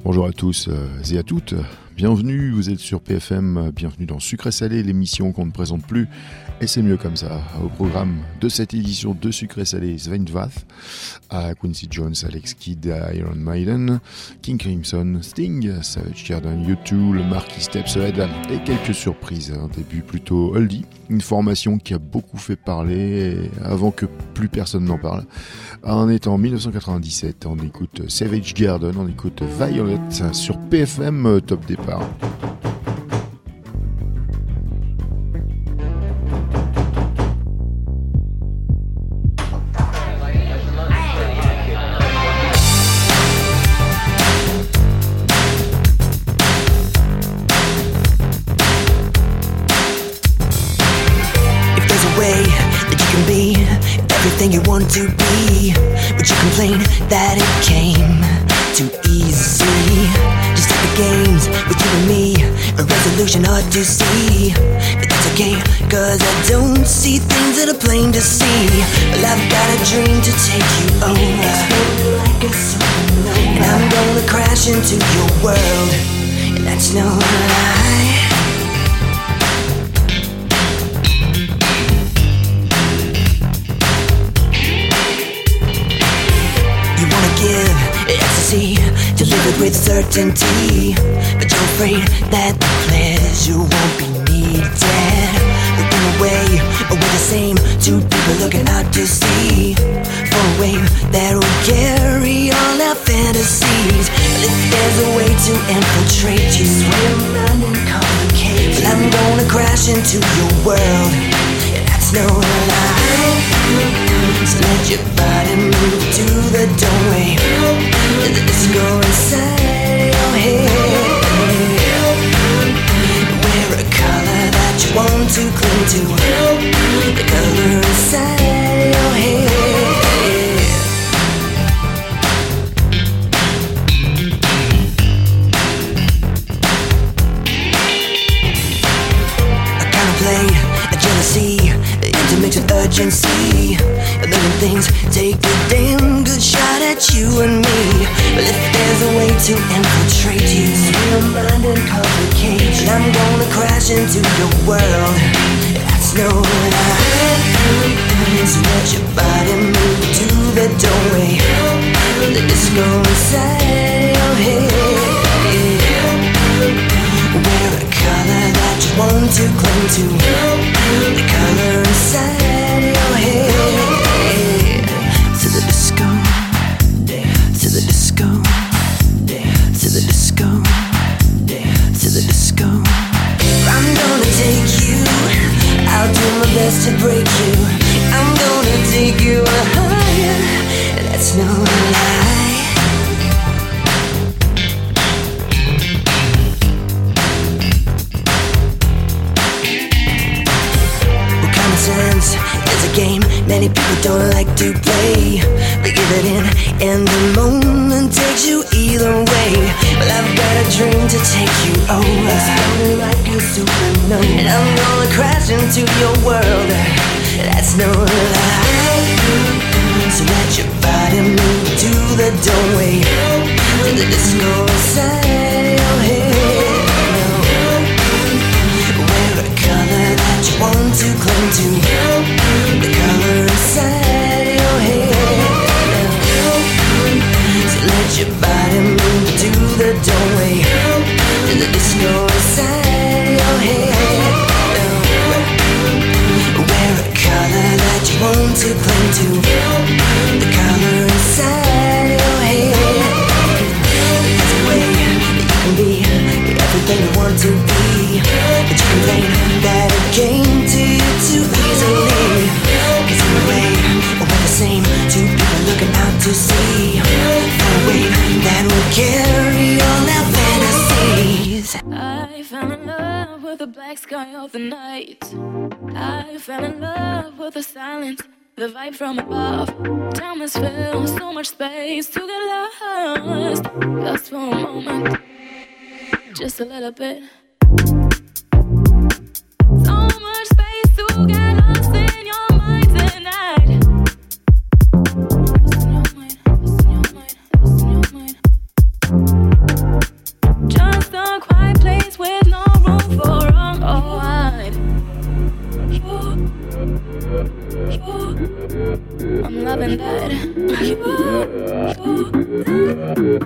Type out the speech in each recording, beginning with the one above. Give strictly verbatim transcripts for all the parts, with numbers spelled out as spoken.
Bonjour à tous et à toutes, bienvenue, vous êtes sur P F M, bienvenue dans Sucré Salé, l'émission qu'on ne présente plus, et c'est mieux comme ça. Au programme de cette édition de Sucré Salé, Sven Väth, Quincy Jones, Alex Kidd, Iron Maiden, King Crimson, Sting, Savage Garden, U deux, le Marquis Stepshead et quelques surprises. Un début plutôt oldie, une formation qui a beaucoup fait parler avant que plus personne n'en parle. On est en dix-neuf cent quatre-vingt-dix-sept, on écoute Savage Garden, on écoute Violet sur P F M, top départ. Everything you want to be, but you complain that it came too easy. Just like the games with you and me, a resolution hard to see, but that's okay, cause I don't see things that are plain to see. Well, I've got a dream to take you over, and I'm gonna crash into your world, and that's no lie. Give ecstasy, delivered with certainty, but you're afraid that the pleasure won't be needed. We're in a way, we're the same, two people looking out to sea, for a wave that will carry all our fantasies. But if there's a way to infiltrate you, swim around and complicate, well, I'm gonna crash into your world, that's no lie. So let your body move to the doorway, and the disco inside your head. Wear a color that you want to cling to, the color inside your head. I contemplate a jealousy intermixed with urgency, a million things take a damn good shot at you and me. But if there's a way to infiltrate you, your mind and complicate, I'm gonna crash into your world, that's no lie. So let your body move to the doorway, the disco inside your head. Wear a color that you want to cling to, the color inside your head. To the disco, to the disco, to the disco, to the disco. I'm gonna take you, I'll do my best to break you, I'm gonna take you higher, that's no lie. Sense is a game many people don't like to play, but give it in and the moment takes you either way. Well, I've got a dream to take you over, exploding like a supernova, and I'm gonna crash into your world, that's no lie. So let your body move to the doorway, to the disco inside your head. Wear a color that you want to cling to, the color inside your head. So let your body move to the doorway, to the disco inside your head. Wear a color that you want to cling to, the color inside your head. That's the way that you can be everything you want to be, but you complain that it came to you too easily. Cause in a way, we're the same, two people looking out to sea, for a wave that will carry all our fantasies. I fell in love with the black sky of the night, I fell in love with the silence, the vibe from above. Time has filled so much space to get lost, just for a moment, just a little bit. So much space to get lost in your mind tonight. Lost in your mind, lost in your mind, lost in your mind.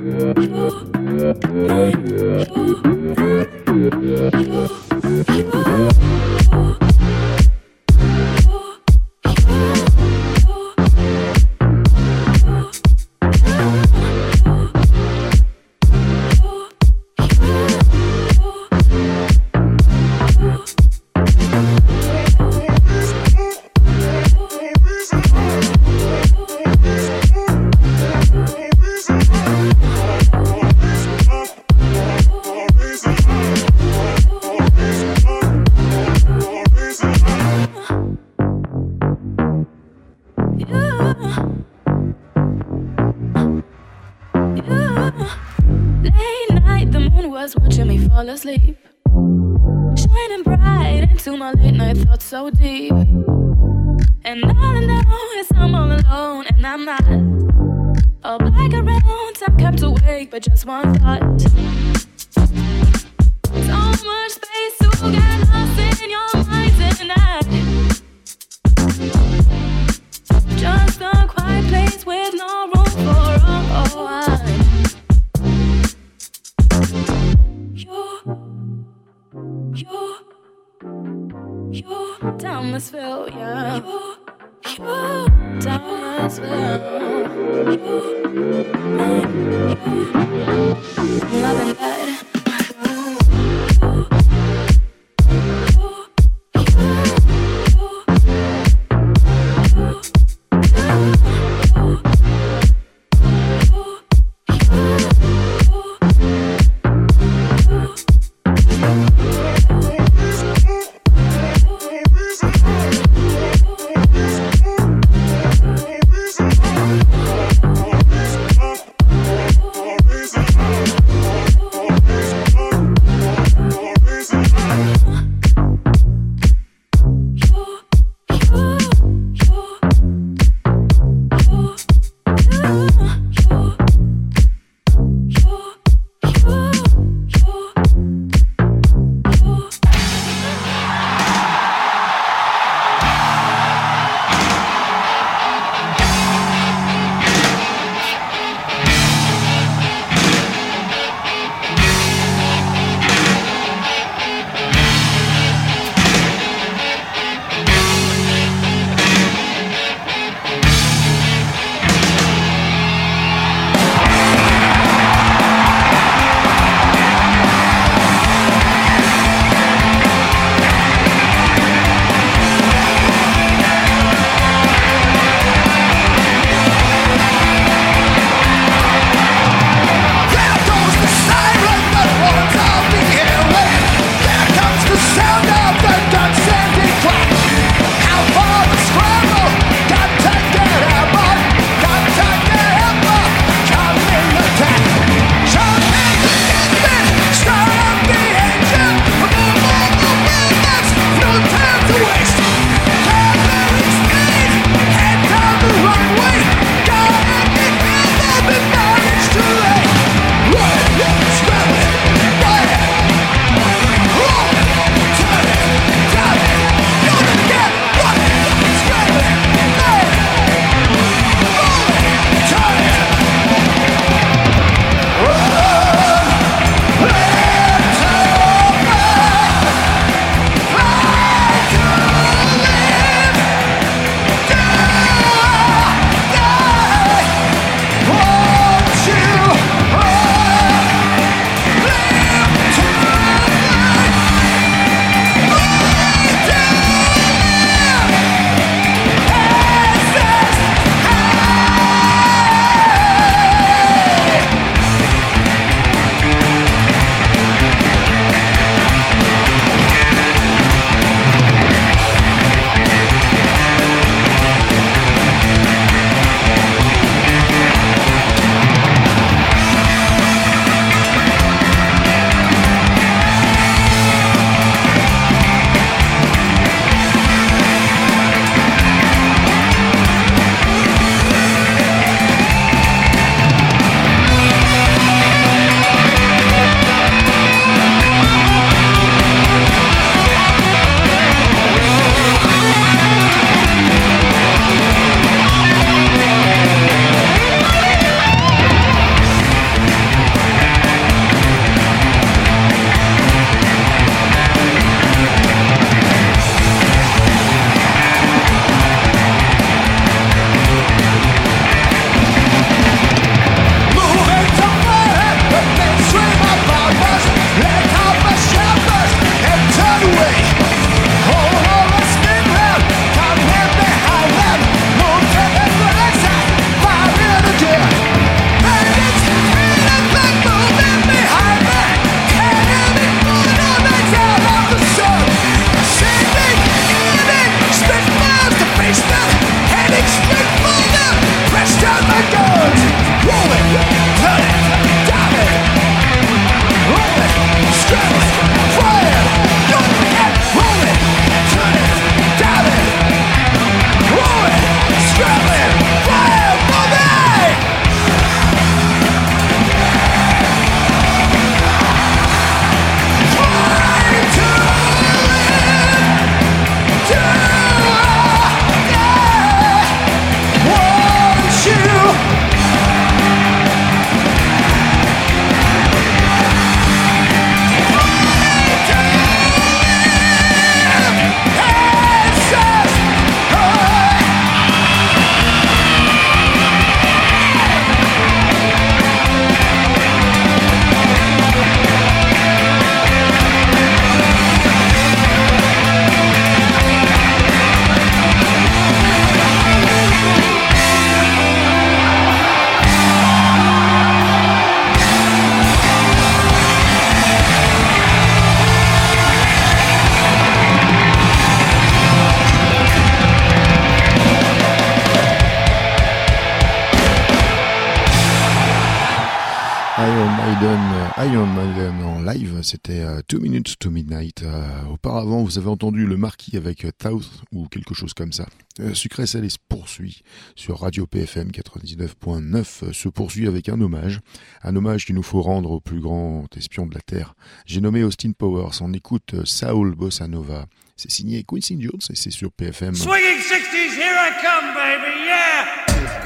Asleep, shining bright into my late night thoughts so deep. And all I know is I'm all alone, and I'm not all black around. I'm kept awake, but just one thought. So much space to get lost in your mind tonight. Just a quiet place with no room for a wine. You, you, Thomasville, yeah. You, you, Thomasville. You, you, love and bed. Always Iron Maiden, Iron Maiden en live, c'était uh, Two Minutes to Midnight. Uh, auparavant, vous avez entendu le Marquis avec uh, South ou quelque chose comme ça. Uh, Sucré Salé se poursuit sur Radio P F M quatre-vingt-dix-neuf point neuf, uh, se poursuit avec un hommage, un hommage qu'il nous faut rendre au plus grand espion de la Terre. J'ai nommé Austin Powers, on écoute uh, Saul Bossa Nova. C'est signé Quincy Jones et c'est sur P F M. Swinging sixties, here I come, baby, yeah!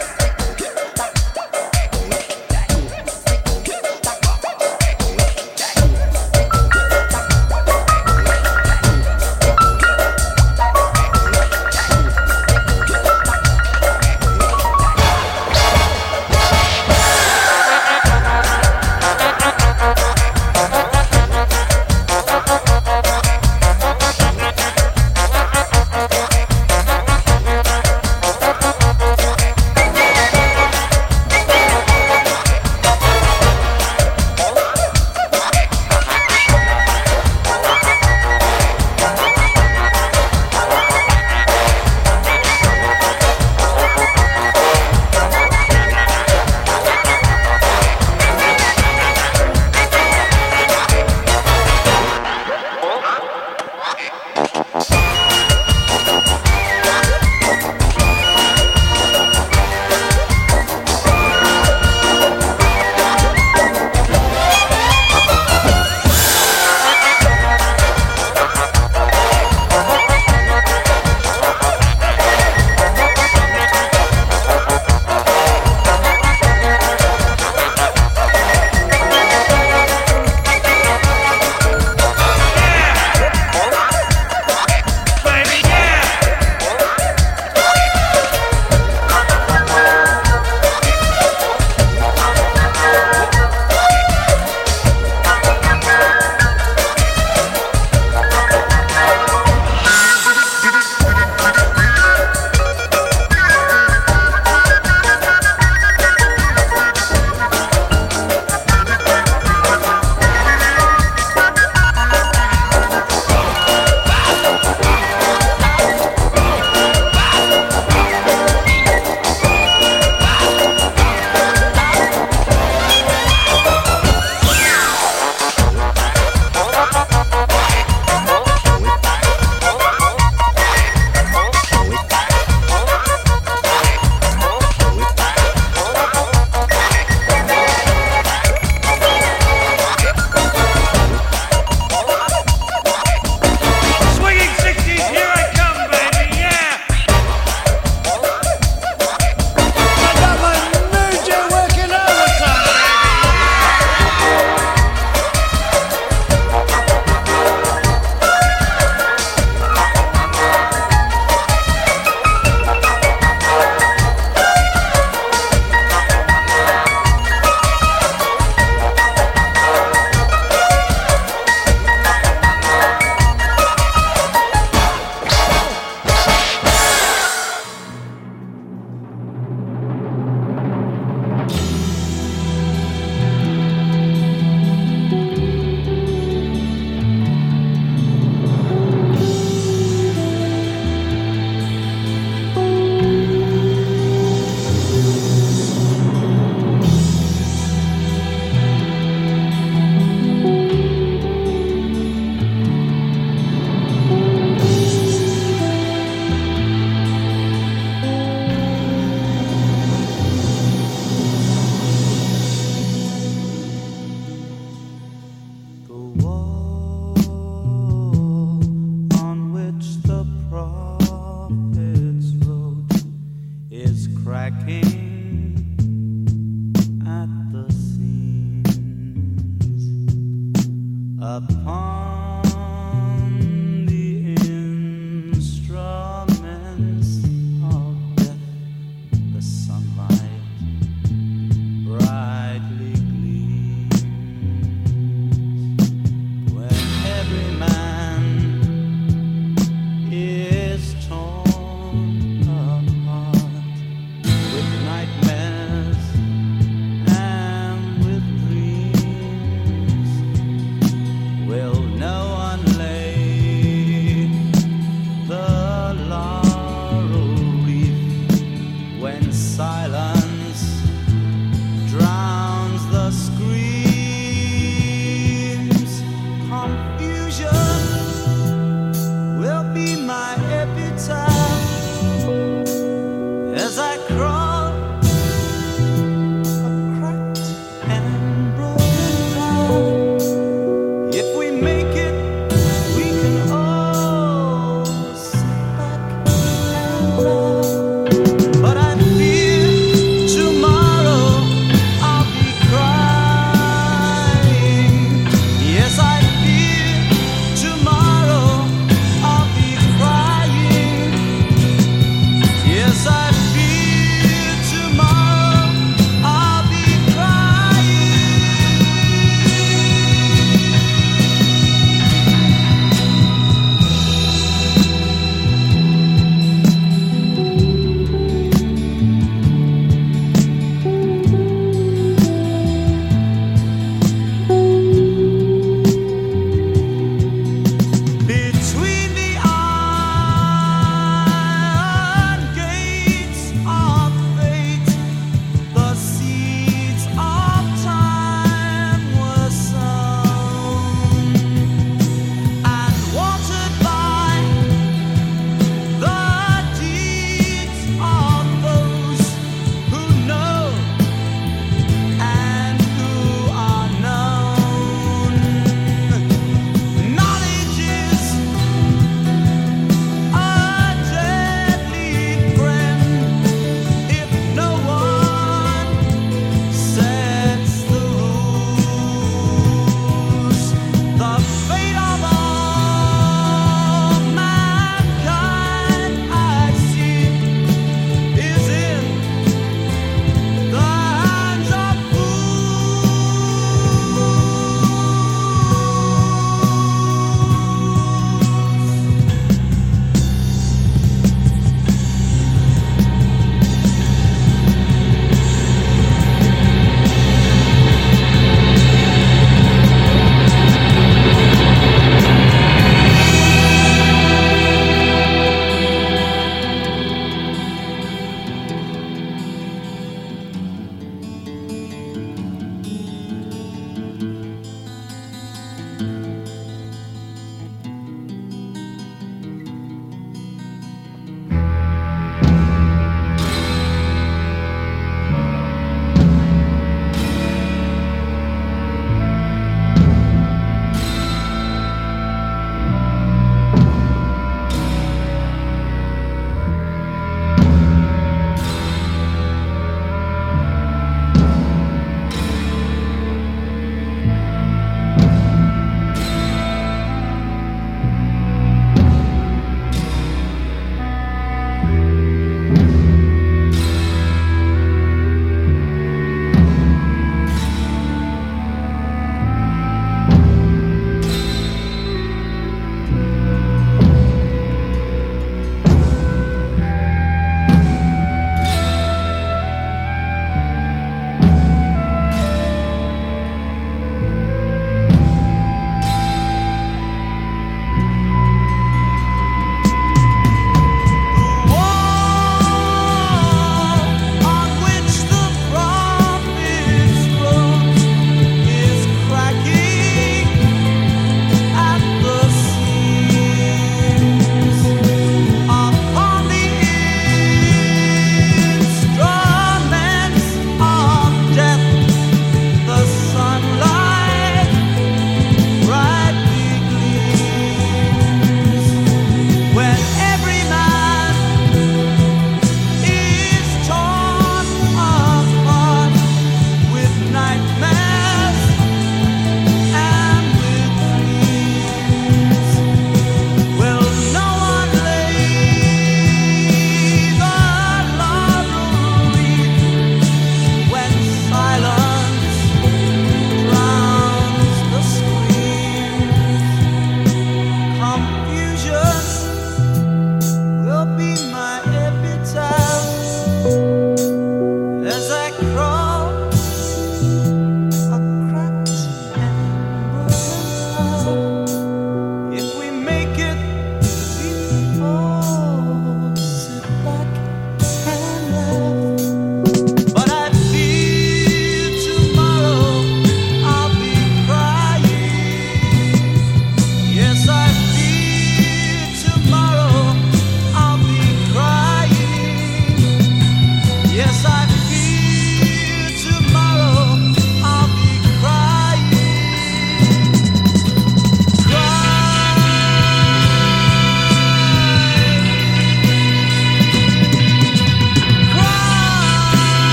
Well,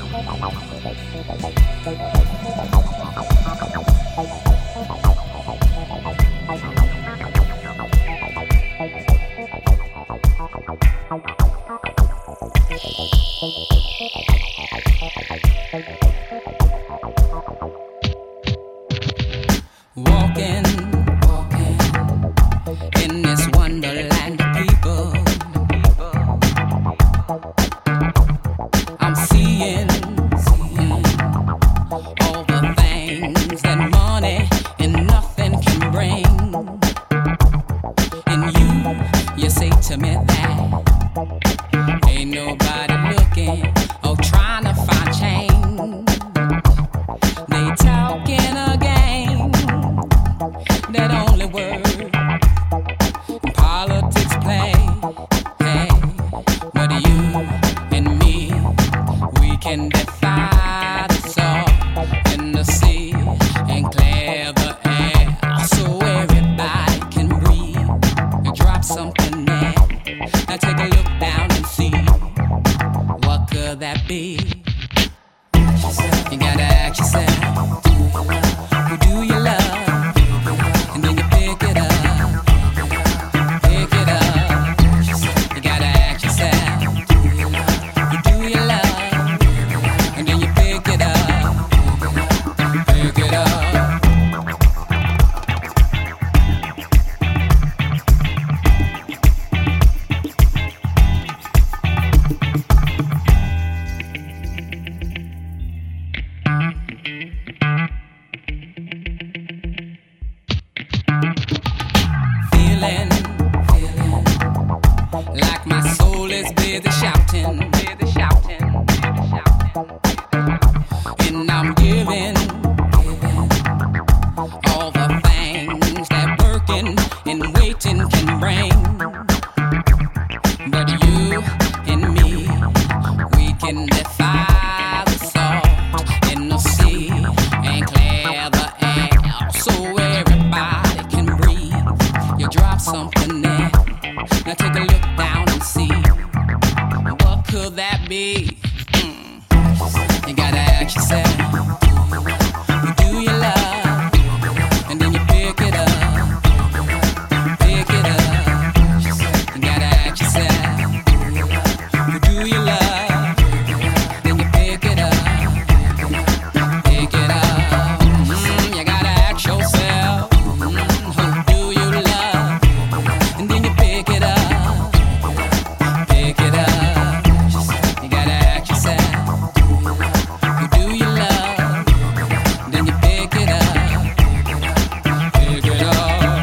Walking, walking in this wonderland of people, I'm seeing, seeing all the things that money and nothing can bring. And you, you say to me that ain't nobody looking or trying to find change. They talking again, that only word politics play. Hey, but you and me, we can defy the salt in the sea and clear the air so everybody can breathe. You drop something there, now take a look down and see, what could that be? You gotta ask yourself, who do you love? And then you pick it up, pick it up. You gotta ask yourself, who do you love? And then you pick it up, pick it up. Feeling, feeling like my soul is busy shouting, busy shouting, busy shouting. And I'm giving, giving all the things that working and waiting can bring. But you and me, we can defy the salt in the sea and clear the air so everybody can breathe. You drop something there, now take a look down and see, what could that be? Mm. You gotta ask yourself, who do you love? And then you pick it up, pick it up. You gotta ask yourself, who do you love? Then you pick it up, pick it up. Mm, you gotta ask yourself, mm, who do you love? And then you pick it up, pick it up. You gotta ask yourself, who do you love? Then you pick it up, pick it up.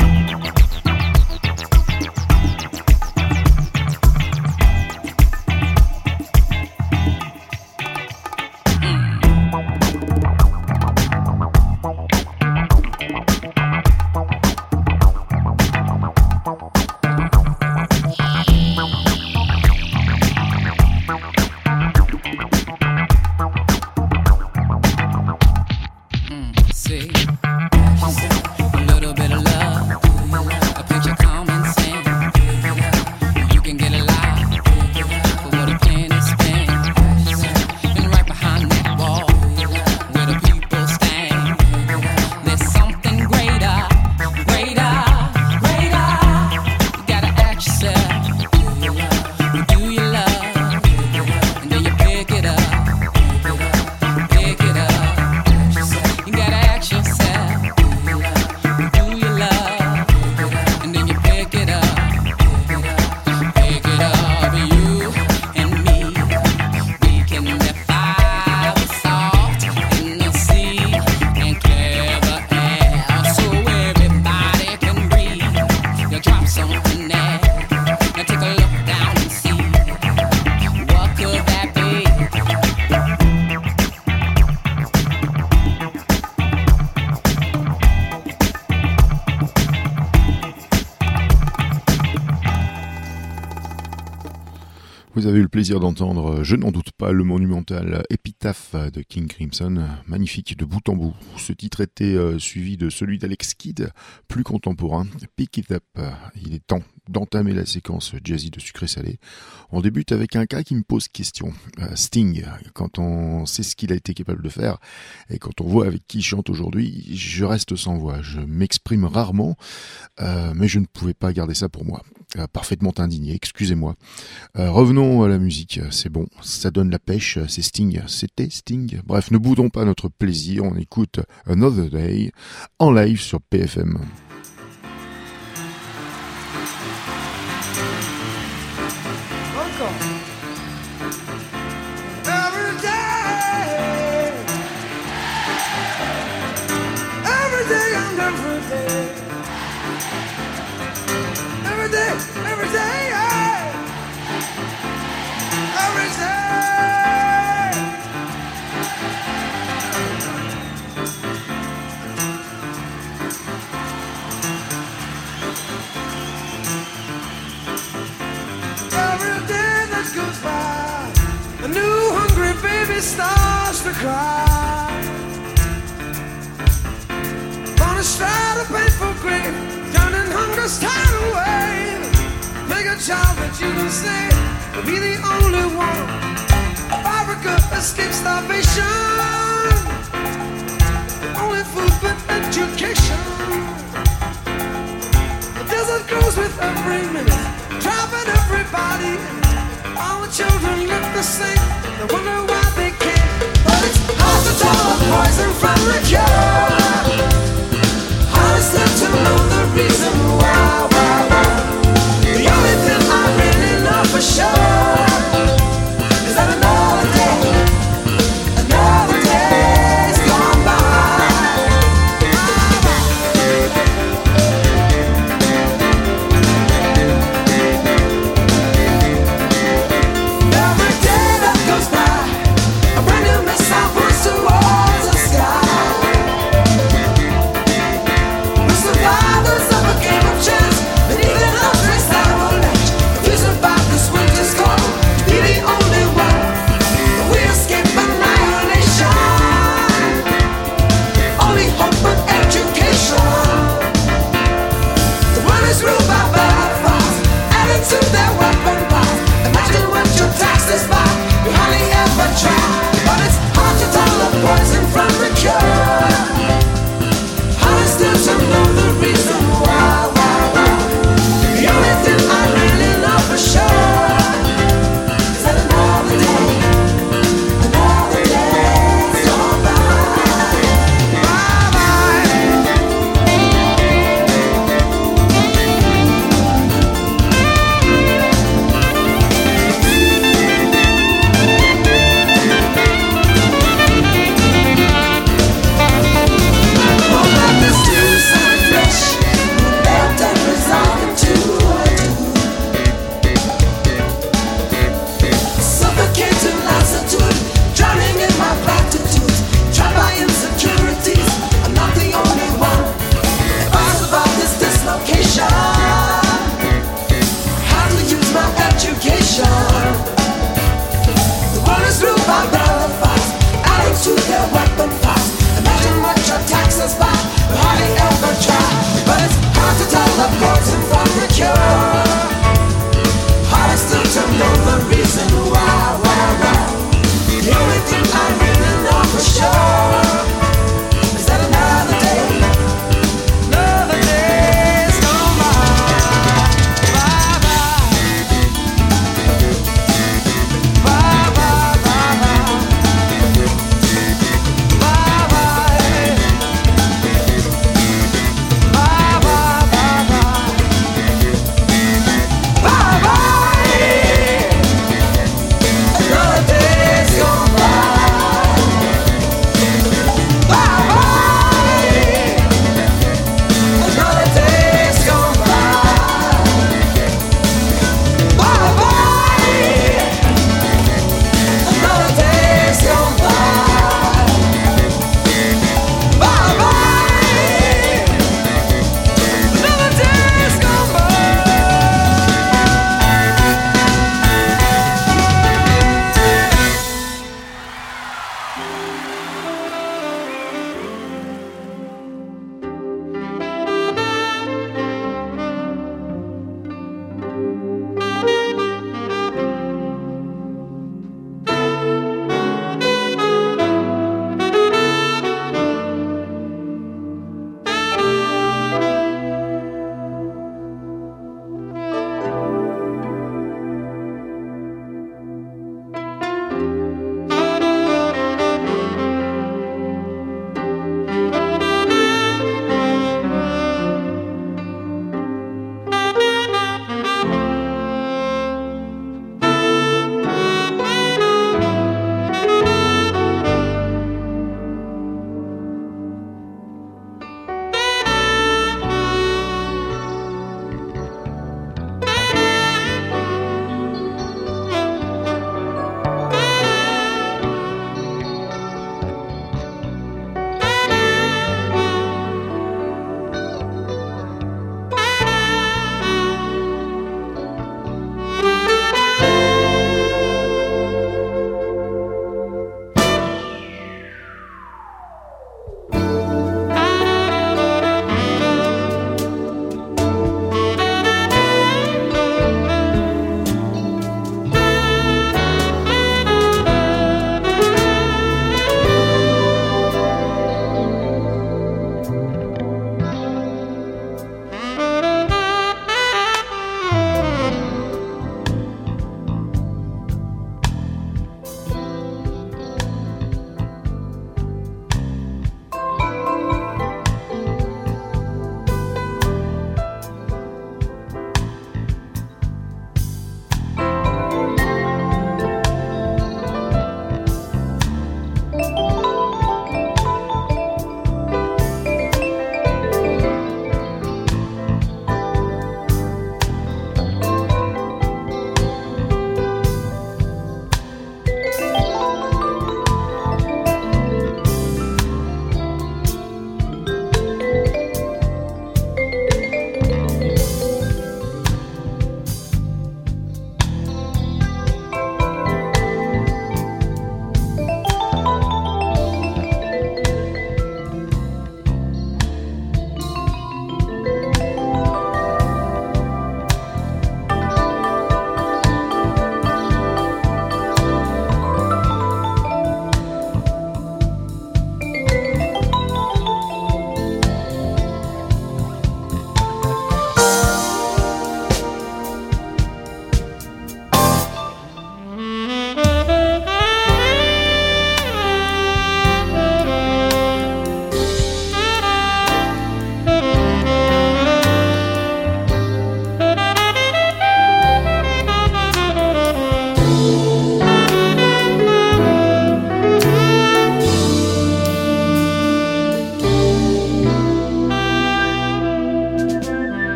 Mm, see, a little bit of love, a pinch of common sense. You can get a lot for what a penny spends. And right behind that wall, where the people stand, there's something greater, greater, greater. You gotta ask yourself, who do you love? And then you pick it up, pick it up. You gotta ask yourself, who do you love? And then you pick it up, pick it up. You and me, we can defy the salt in the sea and clear the air so everybody can breathe. You drop something there, now take a look down and see, what could that be? Vous avez eu le plaisir d'entendre, je n'en doute pas, le monumental Epitaph de King Crimson, magnifique de bout en bout. Ce titre était euh, suivi de celui d'Alex Kidd, plus contemporain, Pick It Up. Il est temps d'entamer la séquence jazzy de Sucré Salé. On débute avec un cas qui me pose question. Euh, Sting, quand on sait ce qu'il a été capable de faire et quand on voit avec qui il chante aujourd'hui, je reste sans voix. Je m'exprime rarement, euh, mais je ne pouvais pas garder ça pour moi. Euh, parfaitement indigné, excusez-moi. Euh, revenons à la musique, c'est bon, ça donne la pêche, c'est Sting, c'était Sting. Bref, ne boudons pas notre plaisir, on écoute Another Day en live sur P F M. Encore. Every day, every day and every day, every day, every day, yeah. Every day. Every day that goes by, a new hungry baby starts to cry. On a stride of painful grief, turning hunger's tide away. Make a child that you can say will be the only one. Africa escape starvation. Only food but education. The desert grows with every minute, driving everybody. All the children look the same. They wonder why they can't. But it's hard to tell the poison from the cure. Hard is there to know the reason why, why, why. The only thing I really know for sure is that another day, another day's gone by. Every day that goes by,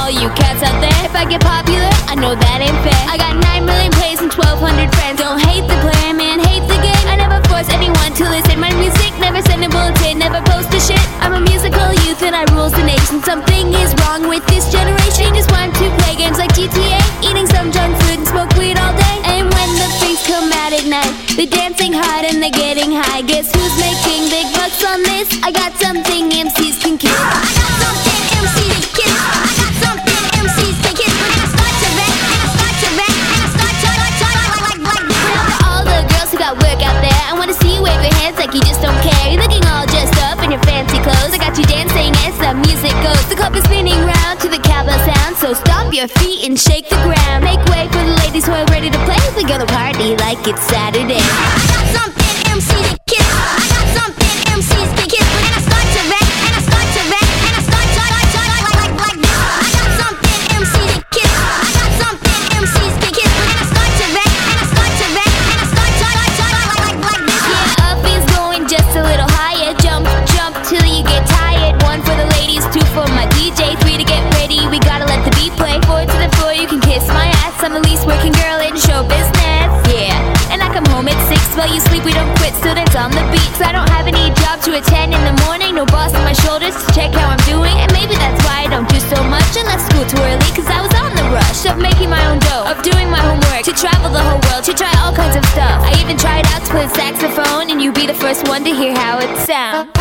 all you cats out there. If I get popular, I know that ain't fair. I got nine million plays and twelve hundred friends. Don't hate the player, man, hate the game. I never force anyone to listen. My music, never send a bulletin, never post a shit. I'm a musical youth and I rules the nation. Something is wrong with this generation. They just want to play games like G T A, eating some junk food and smoke weed all day. And when the freaks come out at night, they're dancing hard and they're getting high. Guess who's making big bucks on this? I got something M Cs can kiss. I got something M Cs can kiss. I got something M Cs can kiss. When I start to rap, and I start to rap, and I start to like, like, like, like. For all the girls who got work out there, I wanna see you wave your hands like you just don't care. You're looking all dressed up in your fancy clothes. I got you dancing as the music goes. The club is spinning round to the cowbell sound, so stomp your feet and shake the ground. Make way for the ladies who are ready to play. We gonna party like it's Saturday. I got something M Cs to kiss. I got something M Cs to kiss. And I start to rap, and I start to rap, and I start to like, like, like, like, like this. I got something M Cs to kiss. I got something M Cs to kiss. And I start to rap, and I start to rap, and I start to like, like, like, like, like this. Yeah, up is going just a little higher. Jump, jump till you get tired. One for the ladies, two for my D J, three to get ready. We gotta let the beat play. Four to the floor, you can kiss my ass. I'm the least working girl in show business. Yeah, and I come home at six. While you sleep, we don't quit, students on the beat. So I don't have any job to attend in the morning. No boss on my shoulders to check how I'm doing. And maybe that's why I don't do so much and left school too early. Cause I was on the rush of making my own dough, of doing my homework, to travel the whole world, to try all kinds of stuff. I even tried out to play the saxophone, and you be the first one to hear how it sounds.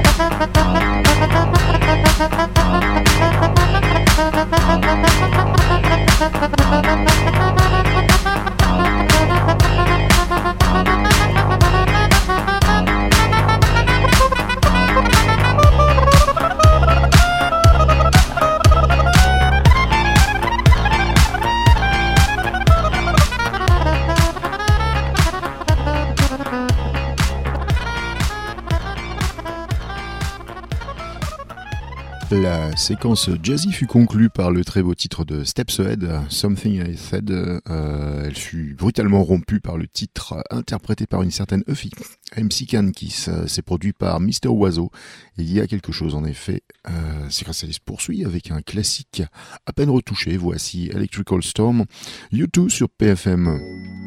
La séquence jazzy fut conclue par le très beau titre de Steps Ahead, Something I Said. Euh, elle fut brutalement rompue par le titre interprété par une certaine Huffy, M C Kankis. C'est produit par Mister Oiseau. Il y a quelque chose en effet. Euh, Secret Service poursuit avec un classique à peine retouché. Voici Electrical Storm, U deux sur P F M.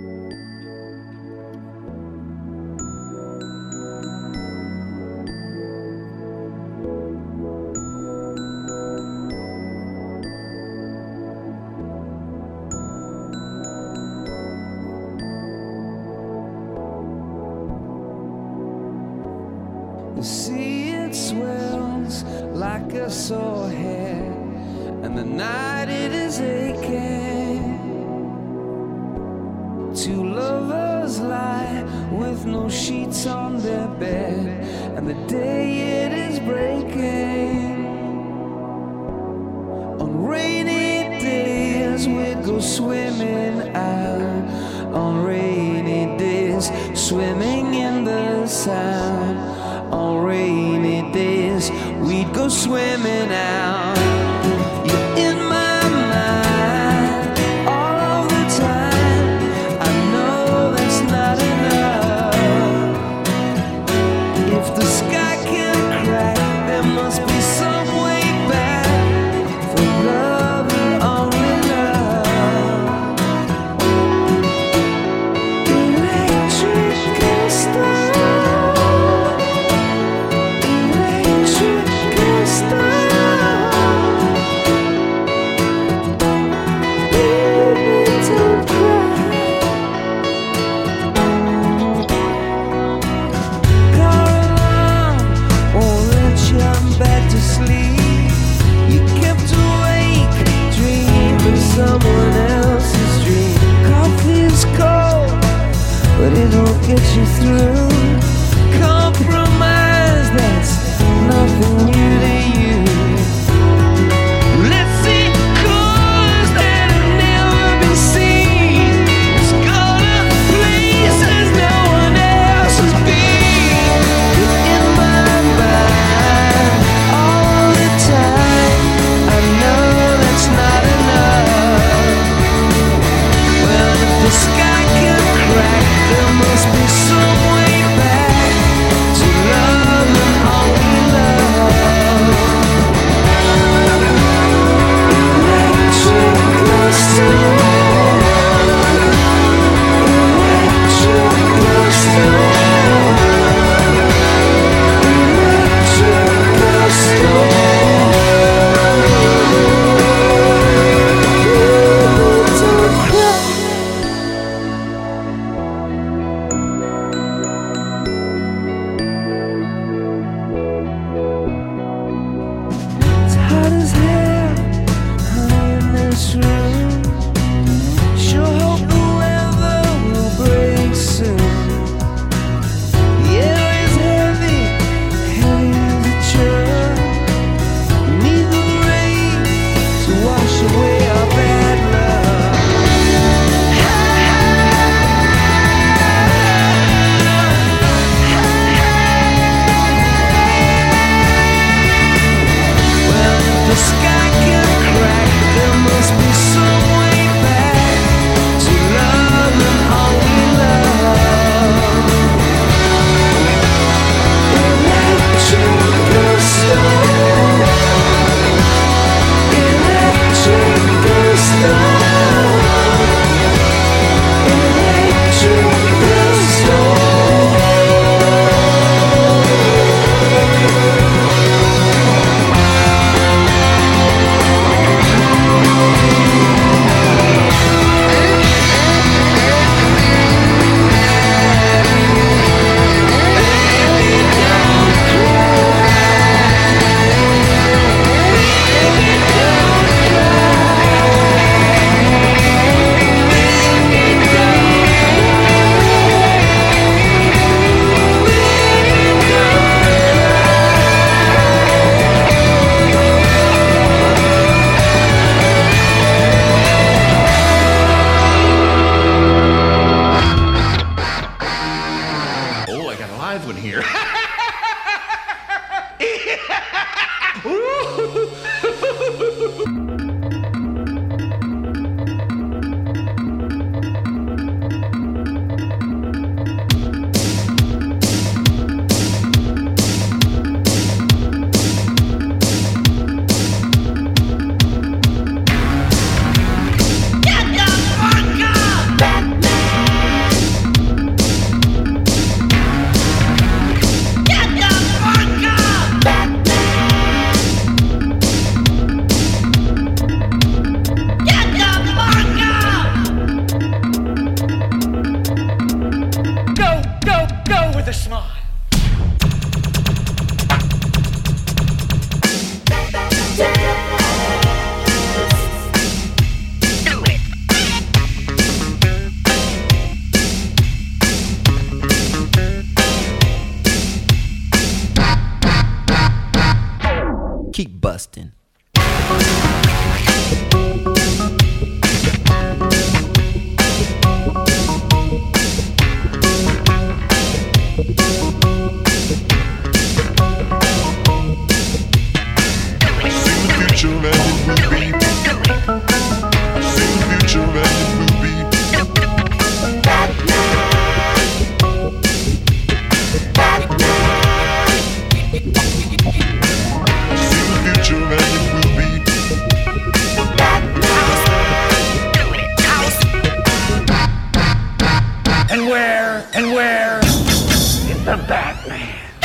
You see it swells like a sore head, and the night it is aching. Two lovers lie with no sheets on their bed, and the day it is breaking. On rainy days we'd go swimming out, on rainy days swimming in the Sound. On rainy days, we'd go swimming out. You're in my mind all of the time. I know that's not enough. If the sky can crack, there must be some way back for love and only love. Electrical storm. Someone else's dream. Coffee is cold, but it'll get you through. Compromise, that's nothing new to you. Let's see colors that have never been seen. Let's go to places no one else has been. You're in my mind all Keep bustin'. Future and it will be. See the future and it will be. See the future and it will be. And where, and where is the Batman?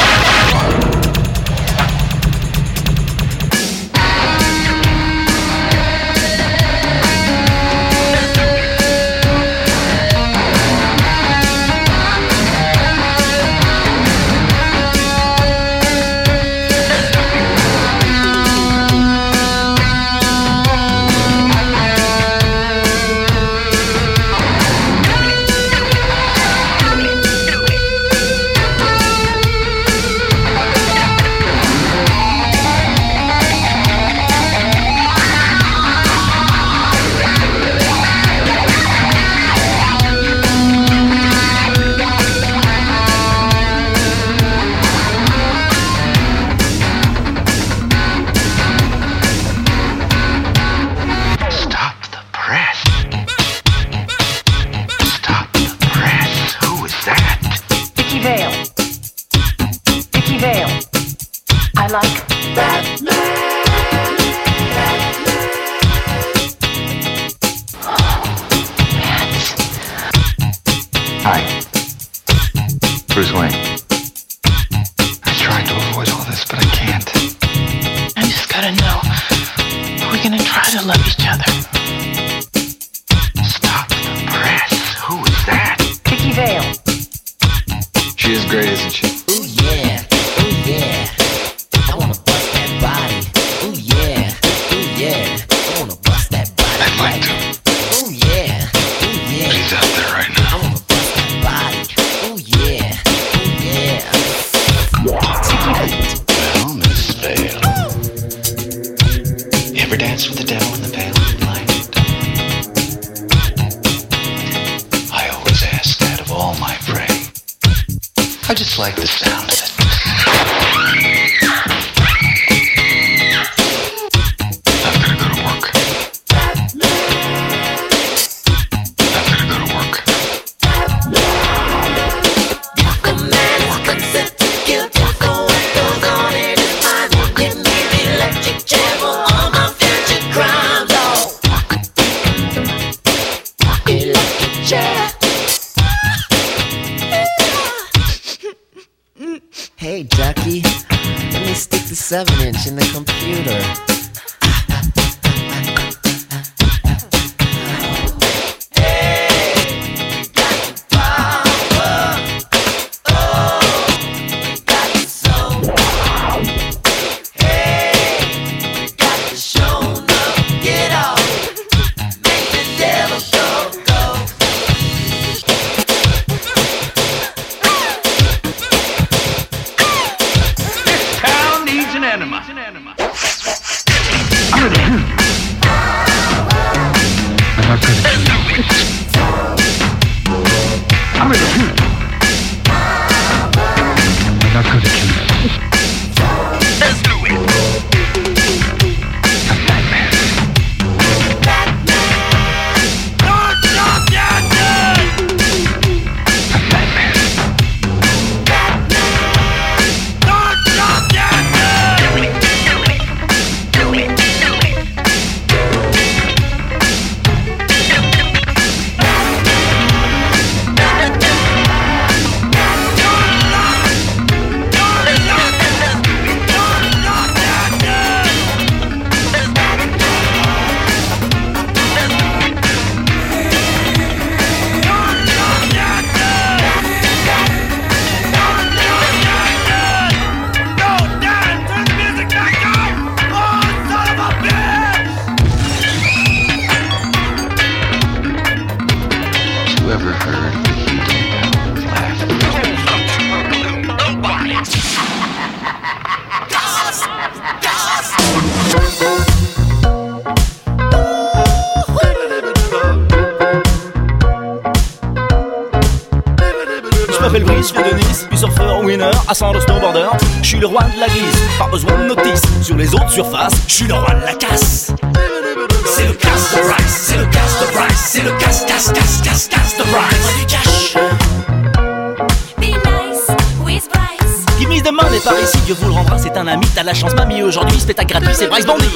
Hey, Jackie, let me stick the seven inch in the computer. à cent snowboarder. Je suis le roi de la glisse, pas besoin de notice. Sur les autres surfaces, je suis le roi de la casse. C'est le casse de Bryce, c'est le casse de Bryce, c'est le casse, casse, casse, casse, casse de Bryce. Du cash. Be nice with Bryce. Qui mise de main n'est par ici, Dieu vous le rendra, c'est un ami. T'as la chance, mamie, aujourd'hui, spectacle gratuit, c'est Bryce Bandy.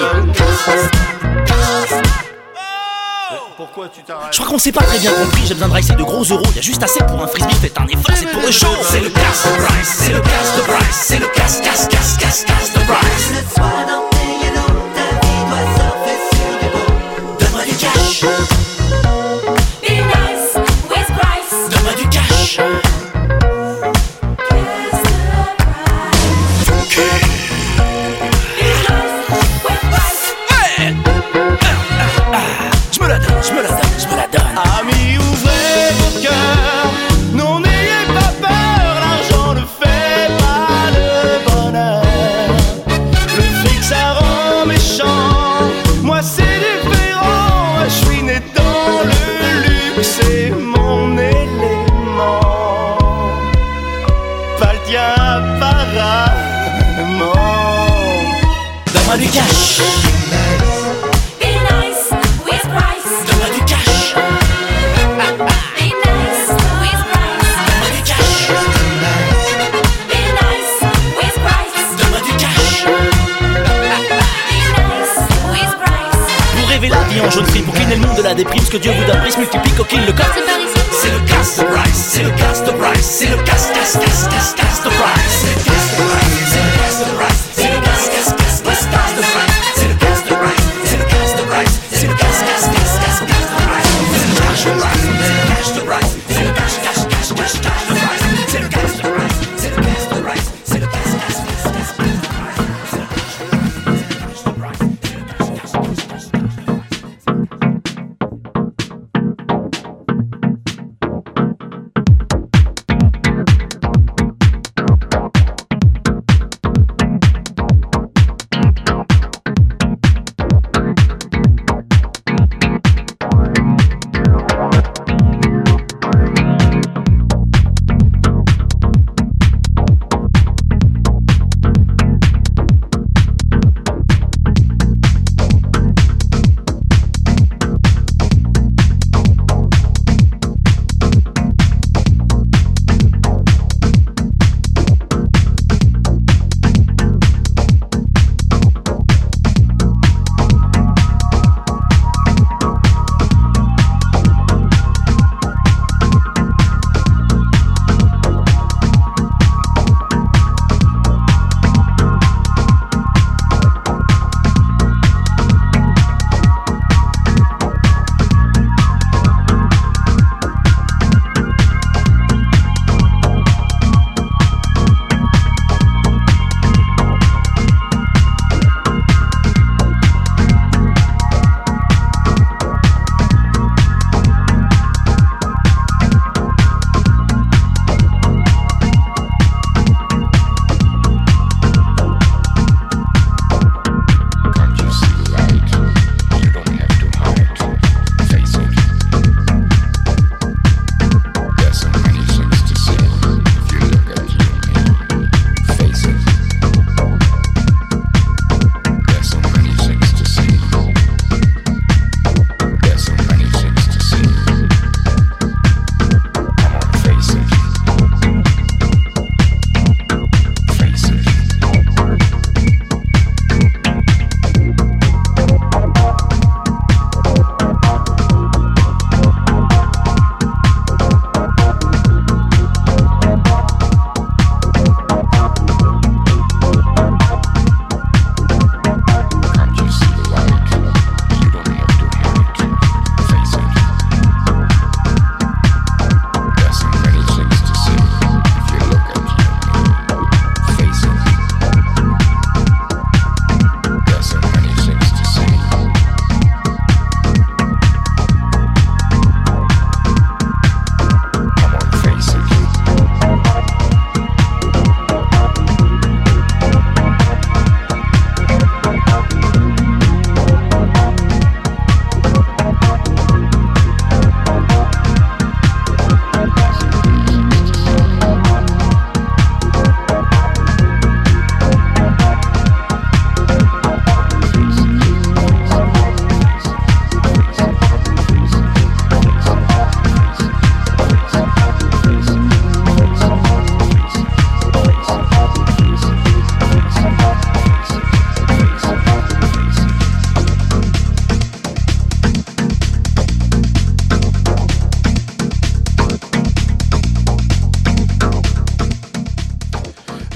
Pourquoi tu t'arrêtes? Je crois qu'on s'est pas très bien compris, j'ai besoin de Bryce et de gros euros. Y'a juste assez pour un frisbee, faites un effort, c'est pour le show. C'est le casse de Bryce, c'est le casse de Bryce, c'est le casse, casse, casse, casse, casse de Bryce. Le soir dans tes yeux, ta vie doit surfer sur des mots. Donne-moi du cash. Be nice with Bryce. Donne-moi du cash. Kiss the Bryce. Okay. Be nice with Bryce. Ouais. Ah, ah, ah. Je me la donne, je me la donne, je me la donne. Amis, ouvrez vos cœurs, non n'ayez pas peur, l'argent ne fait pas le bonheur. Le fric ça rend méchant, moi c'est différent, je suis né dans le luxe, c'est mon élément. Pas le tien apparemment. Donne-moi du cash. Be nice with Bryce. Donne-moi du cash. Be nice with Bryce. Donne-moi du cash. Be nice with Bryce. Donne-moi du cash. Be nice with Bryce. Vous rêvez la vie en jaune free pour cleaner le monde de la déprime. Ce que Dieu vous donne, Brice multiplie, coquine le corps. C'est par ici. C'est le casse de Bryce, c'est le casse de Bryce, c'est le casse, casse, casse, casse, casse de Bryce. C'est le casse de Bryce, c'est le casse de Bryce, c'est le casse, casse, casse, casse, casse de Bryce. C'est le casse de Bryce, c'est le casse de Bryce, c'est le casse, casse, casse, casse, casse de Bryce. C'est le cash de Bryce, c'est le cash de Bryce, c'est le cash, cash, cash, cash, cash de Bryce. C'est le cash de Bryce, c'est le cash de Bryce, c'est le cash, cash, cash, cash, cash de Bryce.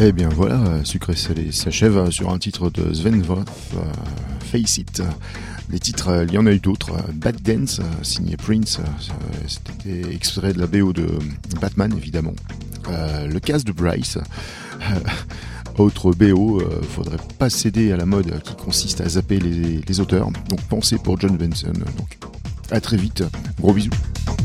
Eh bien voilà, Sucré Salé s'achève sur un titre de Sven Väth, euh, Face It. Les titres, euh, il y en a eu d'autres. Bad Dance, euh, signé Prince, euh, c'était extrait de la B O de Batman évidemment. Euh, le Casse de Bryce, euh, autre B O, euh, faudrait pas céder à la mode qui consiste à zapper les, les auteurs. Donc pensez pour John Benson. Donc à très vite, gros bisous.